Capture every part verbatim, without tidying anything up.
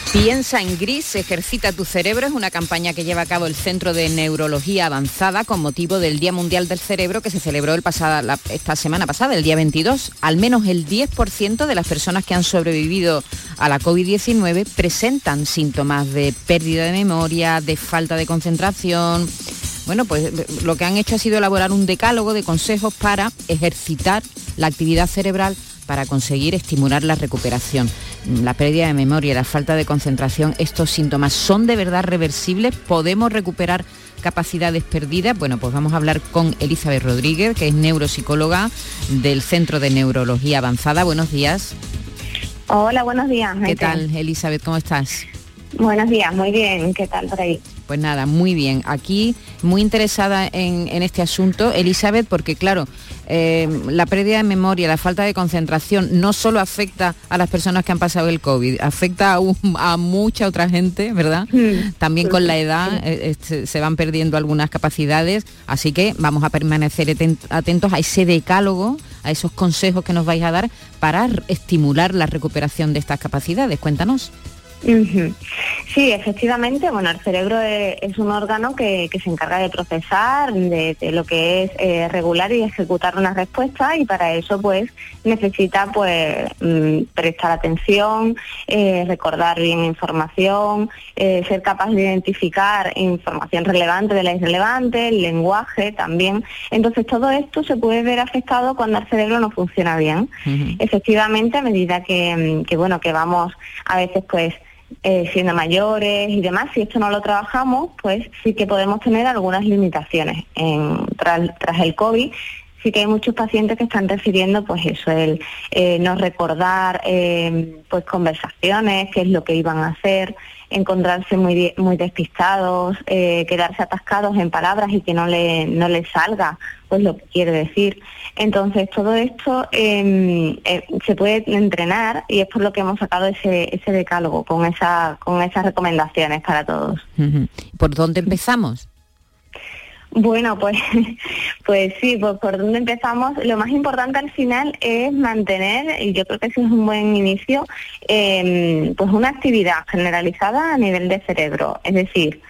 Piensa en gris, ejercita tu cerebro, es una campaña que lleva a cabo el Centro de Neurología Avanzada con motivo del Día Mundial del Cerebro que se celebró el pasada, la, esta semana pasada, el día veintidós. Al menos el diez por ciento de las personas que han sobrevivido a la covid diecinueve presentan síntomas de pérdida de memoria, de falta de concentración. Bueno, pues lo que han hecho ha sido elaborar un decálogo de consejos para ejercitar la actividad cerebral para conseguir estimular la recuperación. La pérdida de memoria, la falta de concentración, ¿estos síntomas son de verdad reversibles? ¿Podemos recuperar capacidades perdidas? Bueno, pues vamos a hablar con Elizabeth Rodríguez, que es neuropsicóloga del Centro de Neurología Avanzada. Buenos días. Hola, buenos días. ¿Qué tal, Elizabeth? ¿Cómo estás? Buenos días, muy bien. ¿Qué tal por ahí? Pues nada, muy bien. Aquí muy interesada en, en este asunto, Elizabeth, porque claro, eh, la pérdida de memoria, la falta de concentración, no solo afecta a las personas que han pasado el COVID, afecta a, un, a mucha otra gente, ¿verdad? Mm, También con la edad eh, eh, se van perdiendo algunas capacidades, así que vamos a permanecer atentos a ese decálogo, a esos consejos que nos vais a dar para estimular la recuperación de estas capacidades. Cuéntanos. Uh-huh. Sí, efectivamente, bueno, el cerebro es, es un órgano que, que se encarga de procesar, de, de lo que es eh, regular y ejecutar una respuesta, y para eso pues necesita pues mm, prestar atención, eh, recordar bien información, eh, ser capaz de identificar información relevante de la irrelevante, el lenguaje también. Entonces todo esto se puede ver afectado cuando el cerebro no funciona bien. Uh-huh. Efectivamente, a medida que, que bueno, que vamos a veces pues Eh, siendo mayores y demás, si esto no lo trabajamos, pues sí que podemos tener algunas limitaciones. En, tras, tras el COVID, sí que hay muchos pacientes que están refiriendo pues eso, el eh, no recordar eh, pues conversaciones, qué es lo que iban a hacer, encontrarse muy muy despistados, eh, quedarse atascados en palabras y que no le no les salga pues lo que quiere decir. Entonces todo esto eh, eh, se puede entrenar, y es por lo que hemos sacado ese ese decálogo con esa con esas recomendaciones para todos. Uh-huh. ¿Por dónde empezamos? Bueno, pues, pues sí, pues por dónde empezamos. Lo más importante al final es mantener, y yo creo que ese es un buen inicio, eh, pues una actividad generalizada a nivel de cerebro. Es decir,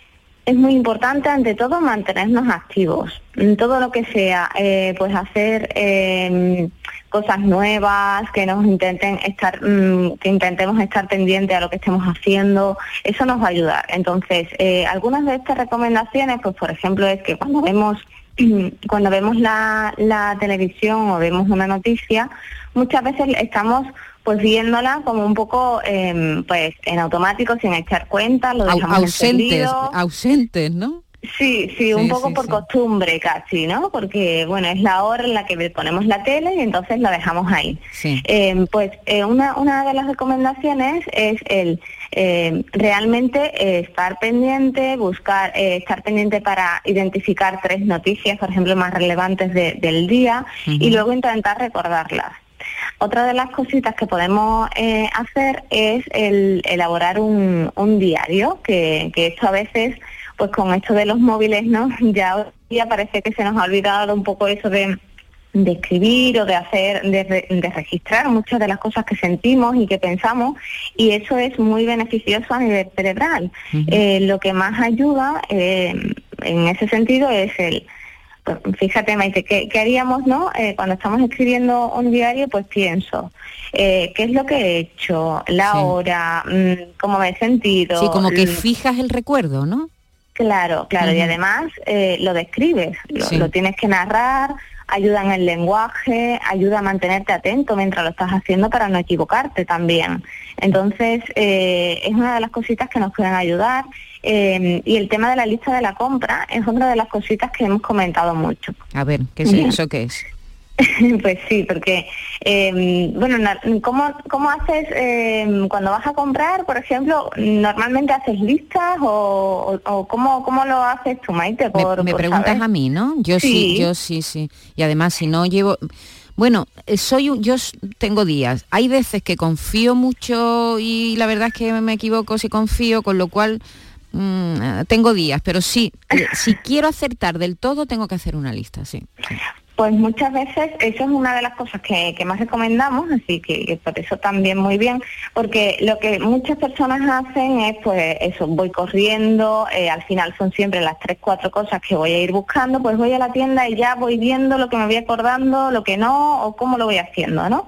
es muy importante ante todo mantenernos activos. En todo lo que sea, eh, pues hacer eh, cosas nuevas, que nos intenten estar, mmm, que intentemos estar pendientes a lo que estemos haciendo, eso nos va a ayudar. Entonces, eh, algunas de estas recomendaciones, pues por ejemplo, es que cuando vemos cuando vemos la, la televisión o vemos una noticia, muchas veces estamos pues viéndola como un poco eh, pues en automático, sin echar cuenta, lo dejamos ausentes, encendido. ausentes, ¿no? Sí, sí, sí, un poco sí, por sí. costumbre casi, ¿no? Porque, bueno, es la hora en la que ponemos la tele y entonces la dejamos ahí. Sí. Eh, pues eh, una, una de las recomendaciones es el eh, realmente eh, estar pendiente, buscar, eh, estar pendiente para identificar tres noticias, por ejemplo, más relevantes de, del día, uh-huh. y luego intentar recordarlas. Otra de las cositas que podemos eh, hacer es el elaborar un, un diario, que, que esto a veces, pues con esto de los móviles, ¿no? Ya hoy día parece que se nos ha olvidado un poco eso de, de escribir o de hacer, de, de registrar muchas de las cosas que sentimos y que pensamos, y eso es muy beneficioso a nivel cerebral. Uh-huh. Eh, lo que más ayuda eh, en ese sentido es el... Pues fíjate, Maite, ¿qué, qué haríamos, no? Eh, cuando estamos escribiendo un diario, pues pienso, eh, ¿qué es lo que he hecho? La sí. hora, mmm, cómo me he sentido. Sí, como que fijas el recuerdo, ¿no? Claro, claro, uh-huh. y además eh, lo describes, lo, sí. lo tienes que narrar, ayuda en el lenguaje, ayuda a mantenerte atento mientras lo estás haciendo para no equivocarte también. Entonces, eh, es una de las cositas que nos pueden ayudar. Eh, y el tema de la lista de la compra es otra de las cositas que hemos comentado mucho. A ver, ¿qué es eso? ¿Qué es? Pues sí, porque, eh, bueno, ¿cómo, cómo haces eh, cuando vas a comprar, por ejemplo? ¿Normalmente haces listas o, o, o cómo, cómo lo haces tú, Maite? Por, me me por preguntas saber. A mí, ¿no? Yo sí. sí, yo sí, sí. Y además, si no llevo... Bueno, soy un, yo tengo días. Hay veces que confío mucho y la verdad es que me equivoco si confío, con lo cual... Mm, tengo días, pero sí, eh, si quiero acertar del todo, tengo que hacer una lista, sí. sí. Pues muchas veces eso es una de las cosas que, que más recomendamos, así que, que por eso también muy bien, porque lo que muchas personas hacen es pues eso, voy corriendo, eh, al final son siempre las tres, cuatro cosas que voy a ir buscando, pues voy a la tienda y ya voy viendo lo que me voy acordando, lo que no, o cómo lo voy haciendo, ¿no?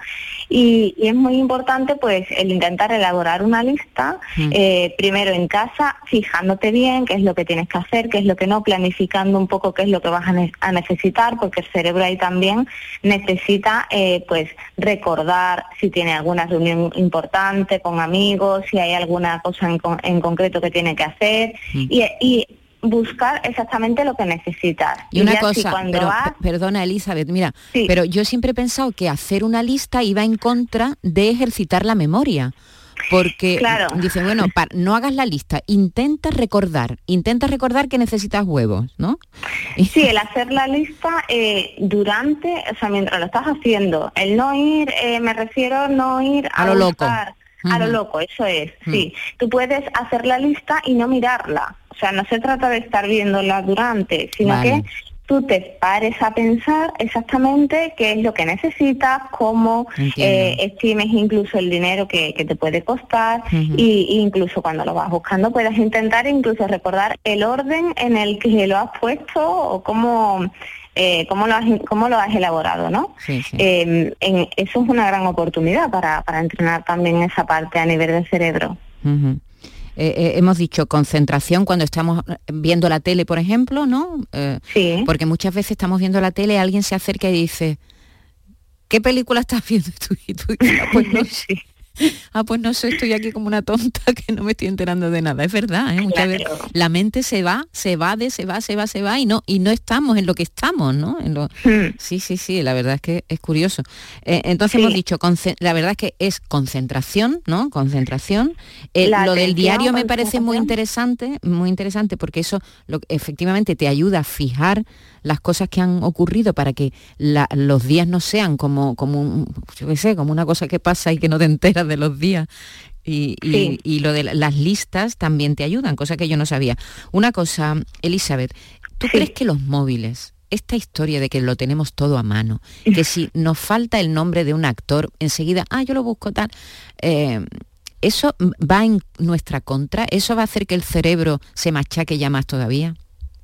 Y, y es muy importante pues el intentar elaborar una lista, mm. eh, primero en casa, fijándote bien qué es lo que tienes que hacer, qué es lo que no, planificando un poco qué es lo que vas a, ne- a necesitar, porque el cerebro ahí también necesita eh, pues recordar si tiene alguna reunión importante con amigos, si hay alguna cosa en, con- en concreto que tiene que hacer, mm. y, y buscar exactamente lo que necesitas. Y, y una cosa, si pero vas... perdona Elizabeth, mira, sí. pero yo siempre he pensado que hacer una lista iba en contra de ejercitar la memoria. Porque claro. dice, bueno, para, no hagas la lista, intenta recordar, intenta recordar que necesitas huevos, ¿no? Sí, el hacer la lista eh, durante, o sea, mientras lo estás haciendo, el no ir, eh, me refiero no ir a, a lo buscar, loco. A uh-huh. lo loco, eso es, uh-huh. sí. Tú puedes hacer la lista y no mirarla, o sea, no se trata de estar viéndola durante, sino vale. que tú te pares a pensar exactamente qué es lo que necesitas, cómo eh, estimes incluso el dinero que, que te puede costar, uh-huh. y, y incluso cuando lo vas buscando puedes intentar incluso recordar el orden en el que lo has puesto o cómo... Eh, cómo lo has cómo lo has elaborado, ¿no? Sí, sí. Eh, en, eso es una gran oportunidad para, para entrenar también esa parte a nivel del cerebro. Uh-huh. Eh, eh, hemos dicho concentración cuando estamos viendo la tele, por ejemplo, ¿no? Eh, sí. Porque muchas veces estamos viendo la tele, alguien se acerca y dice, ¿qué película estás viendo tú? Y tú dices, ah, pues no sé. Ah, pues no sé, estoy aquí como una tonta que no me estoy enterando de nada. Es verdad, ¿eh? Muchas claro. veces la mente se va, se va, de, se va, se va, se va y no y no estamos en lo que estamos, ¿no? En lo... hmm. Sí, sí, sí, la verdad es que es curioso. Eh, entonces sí. hemos dicho, concent- la verdad es que es concentración, ¿no? Concentración. Eh, lo del diario me parece muy interesante, muy interesante porque eso lo, efectivamente te ayuda a fijar las cosas que han ocurrido para que la, los días no sean como, como un, yo qué sé, como una cosa que pasa y que no te enteras de los días. Y, y, sí. y lo de las listas también te ayudan, cosa que yo no sabía. Una cosa, Elizabeth, ¿tú sí. crees que los móviles, esta historia de que lo tenemos todo a mano, que si nos falta el nombre de un actor, enseguida, ah, yo lo busco tal, eh, ¿eso va en nuestra contra? ¿Eso va a hacer que el cerebro se machaque ya más todavía?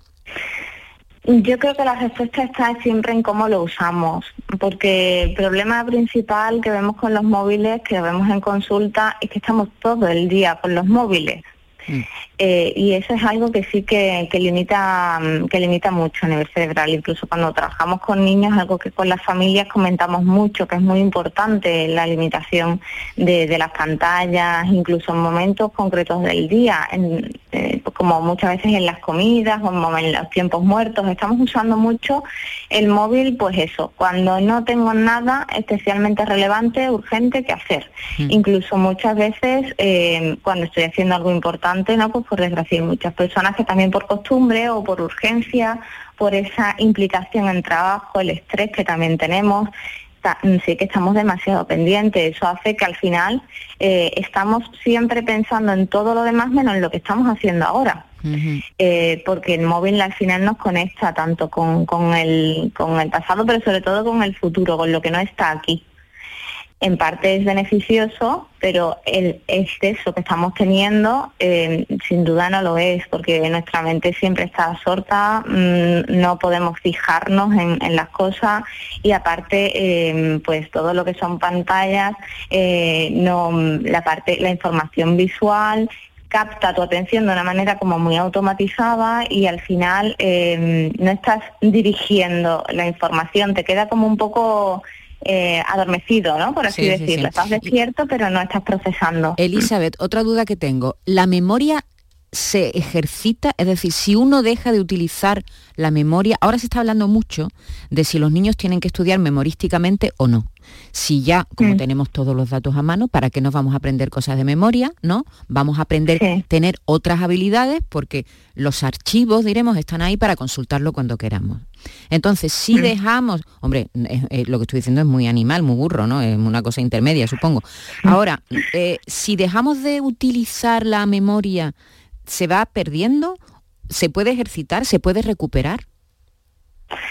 Yo creo que la respuesta está siempre en cómo lo usamos, porque el problema principal que vemos con los móviles, que vemos en consulta, es que estamos todo el día con los móviles. Mm. Eh, y eso es algo que sí que, que limita que limita mucho a nivel cerebral. Incluso cuando trabajamos con niños, algo que con las familias comentamos mucho, que es muy importante, la limitación de, de las pantallas, incluso en momentos concretos del día, en, eh, como muchas veces en las comidas o en los tiempos muertos, estamos usando mucho el móvil, pues eso, cuando no tengo nada especialmente relevante, urgente que hacer. Mm. Incluso muchas veces eh, cuando estoy haciendo algo importante, no, pues por desgracia hay muchas personas que también por costumbre o por urgencia, por esa implicación en trabajo, el estrés que también tenemos, sí que estamos demasiado pendientes. Eso hace que al final eh, estamos siempre pensando en todo lo demás menos en lo que estamos haciendo ahora. Uh-huh. Eh, porque el móvil al final nos conecta tanto con, con, el, con el pasado, pero sobre todo con el futuro, con lo que no está aquí. En parte es beneficioso, pero el exceso que estamos teniendo eh, sin duda no lo es, porque nuestra mente siempre está absorta, mmm, no podemos fijarnos en, en las cosas y aparte eh, pues todo lo que son pantallas, eh, no la parte la información visual capta tu atención de una manera como muy automatizada y al final eh, no estás dirigiendo la información, te queda como un poco Eh, adormecido, ¿no? Por así sí, decirlo. Sí, sí. Estás despierto, pero no estás procesando. Elizabeth, otra duda que tengo. ¿La memoria se ejercita? Es decir, si uno deja de utilizar la memoria, ahora se está hablando mucho de si los niños tienen que estudiar memorísticamente o no. Si ya, como mm. tenemos todos los datos a mano, ¿para qué nos vamos a aprender cosas de memoria? ¿No? Vamos a aprender a sí. tener otras habilidades porque los archivos, diremos, están ahí para consultarlo cuando queramos. Entonces, si mm. dejamos... Hombre, es, es, lo que estoy diciendo es muy animal, muy burro, ¿no? Es una cosa intermedia, supongo. Ahora, eh, si dejamos de utilizar la memoria, ¿se va perdiendo? ¿Se puede ejercitar? ¿Se puede recuperar?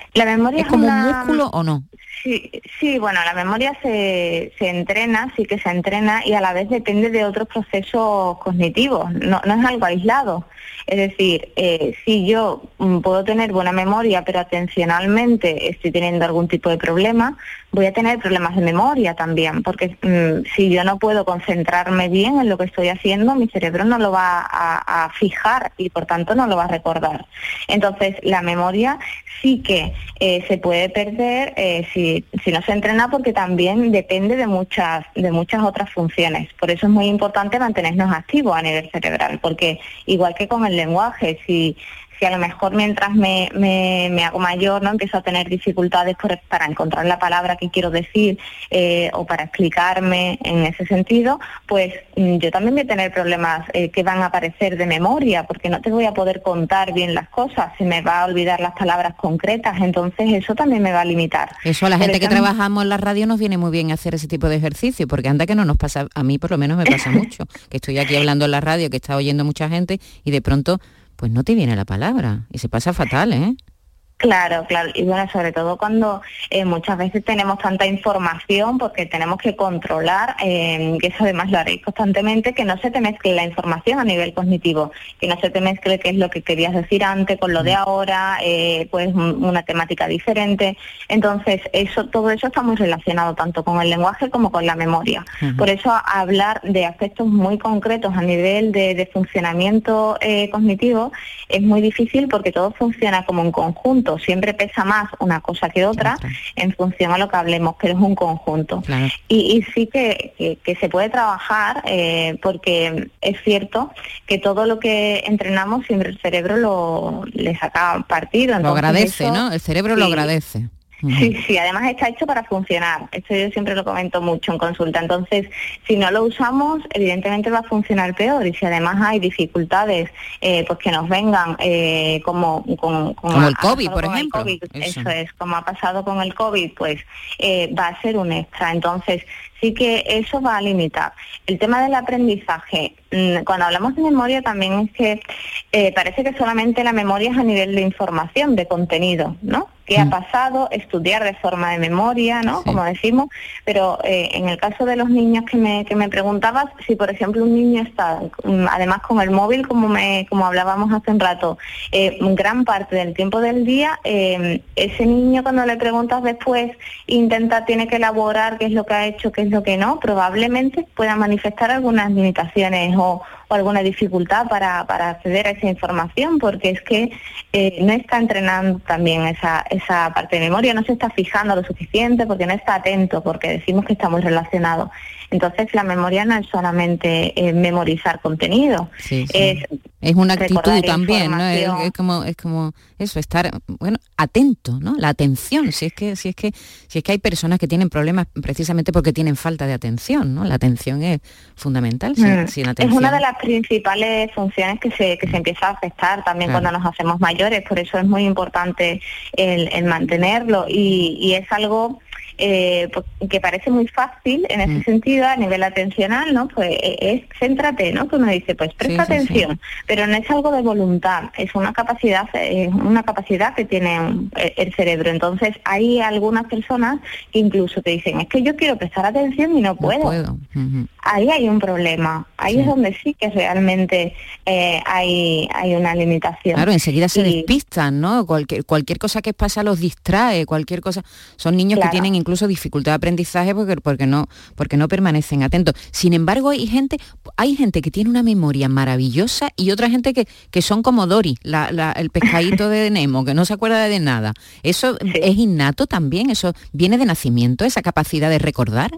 La memoria ¿Es como una... un músculo o no? Sí, sí, bueno, la memoria se, se entrena, sí que se entrena y a la vez depende de otros procesos cognitivos, no, no es algo aislado. Es decir, eh, si yo mm, puedo tener buena memoria, pero atencionalmente estoy teniendo algún tipo de problema, voy a tener problemas de memoria también, porque mm, si yo no puedo concentrarme bien en lo que estoy haciendo, mi cerebro no lo va a, a fijar y por tanto no lo va a recordar. Entonces, la memoria sí que eh, se puede perder eh, si, si no se entrena, porque también depende de muchas, de muchas otras funciones. Por eso es muy importante mantenernos activos a nivel cerebral, porque igual que con el lenguaje, si si a lo mejor mientras me, me, me hago mayor, no empiezo a tener dificultades por, para encontrar la palabra que quiero decir eh, o para explicarme en ese sentido, pues yo también voy a tener problemas eh, que van a aparecer de memoria, porque no te voy a poder contar bien las cosas, se me va a olvidar las palabras concretas, entonces eso también me va a limitar. Eso a la gente Pero que también... trabajamos en la radio nos viene muy bien hacer ese tipo de ejercicio, porque anda que no nos pasa, a mí por lo menos me pasa mucho, que estoy aquí hablando en la radio, que está oyendo mucha gente y de pronto pues no te viene la palabra y se pasa fatal, ¿eh? Claro, claro, y bueno, sobre todo cuando eh, muchas veces tenemos tanta información, porque tenemos que controlar, eh, que eso además lo haréis constantemente, que no se te mezcle la información a nivel cognitivo, que no se te mezcle qué es lo que querías decir antes con lo de ahora, eh, pues una temática diferente. Entonces, eso, todo eso está muy relacionado tanto con el lenguaje como con la memoria. Uh-huh. Por eso hablar de aspectos muy concretos a nivel de, de funcionamiento eh, cognitivo es muy difícil, porque todo funciona como un conjunto. Siempre pesa más una cosa que otra claro. en función a lo que hablemos, pero es un conjunto. Claro. Y, y sí que, que, que se puede trabajar, eh, porque es cierto que todo lo que entrenamos siempre el cerebro lo le saca partido. Lo agradece, eso, ¿no? El cerebro sí. lo agradece. Sí, sí, además está hecho para funcionar. Esto yo siempre lo comento mucho en consulta. Entonces, si no lo usamos, evidentemente va a funcionar peor. Y si además hay dificultades, eh, pues que nos vengan, eh, como, como, como, como el COVID, por ejemplo. COVID, eso. eso es, como ha pasado con el COVID, pues eh, va a ser un extra. Entonces, sí que eso va a limitar. El tema del aprendizaje, cuando hablamos de memoria también es que eh, parece que solamente la memoria es a nivel de información, de contenido, ¿no? ¿Qué mm. ha pasado? Estudiar de forma de memoria, ¿no? Sí. Como decimos, pero eh, en el caso de los niños que me que me preguntabas, si por ejemplo un niño está, además con el móvil, como me como hablábamos hace un rato, eh, gran parte del tiempo del día, eh, ese niño cuando le preguntas después, intenta, tiene que elaborar qué es lo que ha hecho, qué es lo que no, probablemente pueda manifestar algunas limitaciones o, o alguna dificultad para, para acceder a esa información, porque es que eh, no está entrenando también esa, esa parte de memoria, no se está fijando lo suficiente, porque no está atento, porque decimos que está muy relacionado. Entonces la memoria no es solamente eh, memorizar contenido, sí, sí. es es una actitud también, ¿no? Es, es como es como eso, estar bueno atento, ¿no? La atención, si es que si es que si es que hay personas que tienen problemas precisamente porque tienen falta de atención, ¿no? La atención es fundamental. Sin, mm. sin atención. Es una de las principales funciones que se que se empieza a afectar también claro. cuando nos hacemos mayores, por eso es muy importante el, el mantenerlo y, y es algo Eh, pues, que parece muy fácil en ese mm. sentido a nivel atencional, ¿no? Pues es céntrate, ¿no? Que uno dice, pues presta sí, sí, atención, sí. pero no es algo de voluntad, es una capacidad, es una capacidad que tiene el cerebro. Entonces hay algunas personas que incluso te dicen, es que yo quiero prestar atención y no puedo. No puedo. Uh-huh. Ahí hay un problema, ahí sí. es donde sí que realmente eh, hay hay una limitación. Claro, enseguida se y... despistan, ¿no? Cualquier cualquier cosa que pasa los distrae, cualquier cosa. Son niños claro. que tienen incluso dificultad de aprendizaje porque porque no porque no permanecen atentos. Sin embargo, hay gente hay gente que tiene una memoria maravillosa y otra gente que, que son como Dory, la, la, el pescadito de Nemo, que no se acuerda de nada. ¿Eso sí. es innato también? ¿Eso viene de nacimiento, esa capacidad de recordar?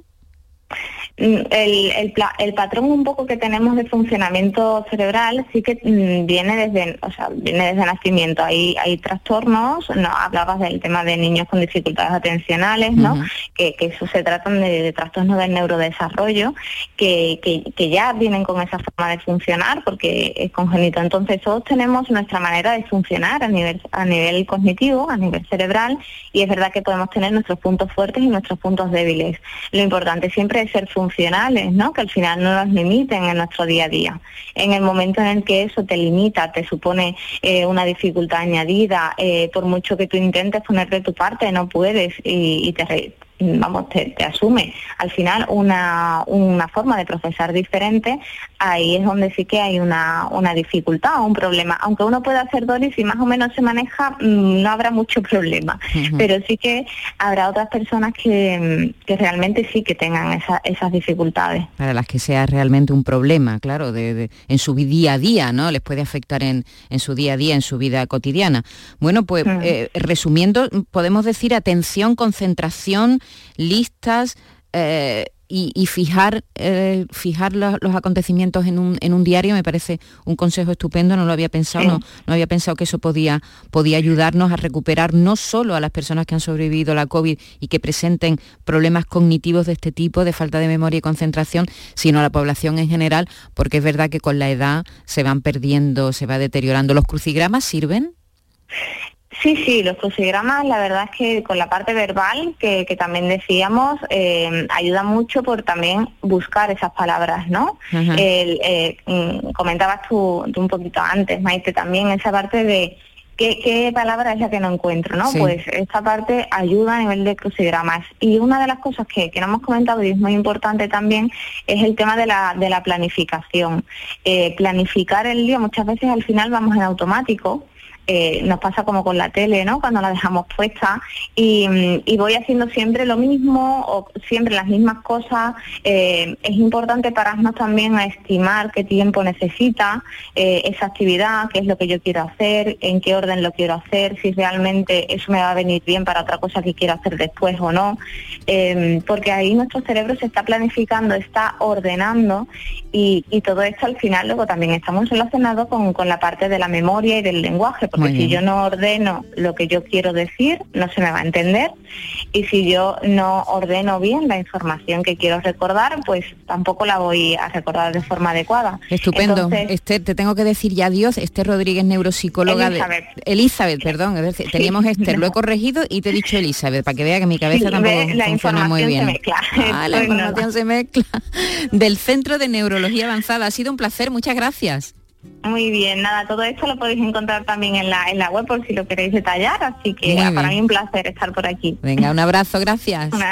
El, el, el patrón un poco que tenemos de funcionamiento cerebral sí que mmm, viene desde, o sea, viene desde nacimiento. Hay, hay trastornos, no hablabas del tema de niños con dificultades atencionales, ¿no? Uh-huh. Que, que eso se tratan de, de trastornos del neurodesarrollo, que, que, que ya vienen con esa forma de funcionar porque es congénito. Entonces todos tenemos nuestra manera de funcionar a nivel, a nivel cognitivo, a nivel cerebral, y es verdad que podemos tener nuestros puntos fuertes y nuestros puntos débiles. Lo importante siempre es ser funcional funcionales, ¿no? Que al final no nos limiten en nuestro día a día. En el momento en el que eso te limita, te supone eh, una dificultad añadida, eh, por mucho que tú intentes poner de tu parte, no puedes y, y te re- vamos, te, te asume al final una, una forma de procesar diferente, ahí es donde sí que hay una, una dificultad o un problema. Aunque uno pueda hacer Doris y más o menos se maneja, no habrá mucho problema, uh-huh. pero sí que habrá otras personas que, que realmente sí que tengan esa, esas dificultades. Para las que sea realmente un problema, claro, de, de, en su día a día, ¿no? Les puede afectar en, en su día a día, en su vida cotidiana. Bueno, pues uh-huh. eh, resumiendo, podemos decir atención, concentración, listas eh, y, y fijar eh, fijar los, los acontecimientos en un, en un diario me parece un consejo estupendo, no lo había pensado, sí. no, no había pensado que eso podía, podía ayudarnos a recuperar no solo a las personas que han sobrevivido a la COVID y que presenten problemas cognitivos de este tipo, de falta de memoria y concentración, sino a la población en general, porque es verdad que con la edad se van perdiendo, se va deteriorando. ¿Los crucigramas sirven? Sí, sí, los crucigramas, la verdad es que con la parte verbal, que, que también decíamos, eh, ayuda mucho por también buscar esas palabras, ¿no? Uh-huh. El, eh, comentabas tú, tú un poquito antes, Maite, también esa parte de qué, qué palabra es la que no encuentro, ¿no? Sí. Pues esta parte ayuda a nivel de crucigramas. Y una de las cosas que, que no hemos comentado y es muy importante también es el tema de la, de la planificación. Eh, planificar el día, muchas veces al final vamos en automático. Eh, nos pasa como con la tele, ¿no? Cuando la dejamos puesta y, y voy haciendo siempre lo mismo o siempre las mismas cosas. Eh, es importante pararnos también a estimar qué tiempo necesita eh, esa actividad, qué es lo que yo quiero hacer, en qué orden lo quiero hacer, si realmente eso me va a venir bien para otra cosa que quiero hacer después o no. Eh, porque ahí nuestro cerebro se está planificando, está ordenando y, y todo esto al final luego también estamos relacionados con, con la parte de la memoria y del lenguaje. Porque si yo no ordeno lo que yo quiero decir, no se me va a entender. Y si yo no ordeno bien la información que quiero recordar, pues tampoco la voy a recordar de forma adecuada. Estupendo. Entonces, Esther, te tengo que decir ya adiós. Esther Rodríguez, neuropsicóloga. Elizabeth. De... Elizabeth, perdón. Es decir, teníamos sí, Esther, no. Lo he corregido y te he dicho Elizabeth, para que vea que mi cabeza sí, tampoco la funciona muy bien. Se mezcla. Ah, la información no. se mezcla. Del Centro de Neurología Avanzada. Ha sido un placer. Muchas gracias. Muy bien, nada, todo esto lo podéis encontrar también en la en la web por si lo queréis detallar, así que para mí un placer estar por aquí. Venga, un abrazo, gracias. Una